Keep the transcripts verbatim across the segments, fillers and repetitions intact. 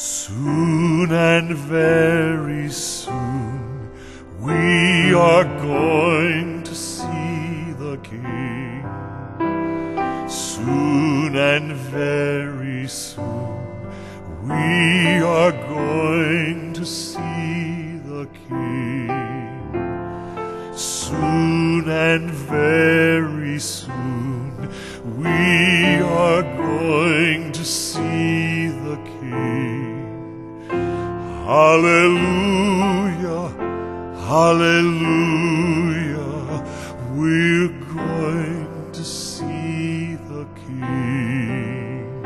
Soon and very soon we are going to see the King. Soon and very soon we are going to see the King. Soon and very soon we are going to see the King. Hallelujah, hallelujah, we're going to see the King.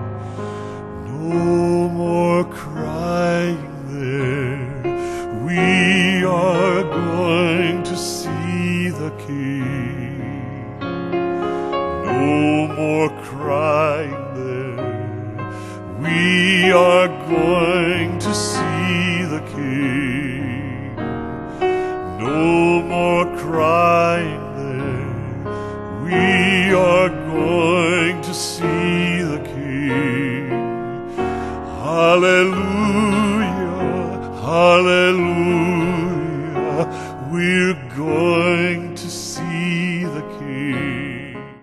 No more crying there, we are going to see the King. No more crying there, we are going to see the King. No more crying there, we are going to see the King. Hallelujah, hallelujah.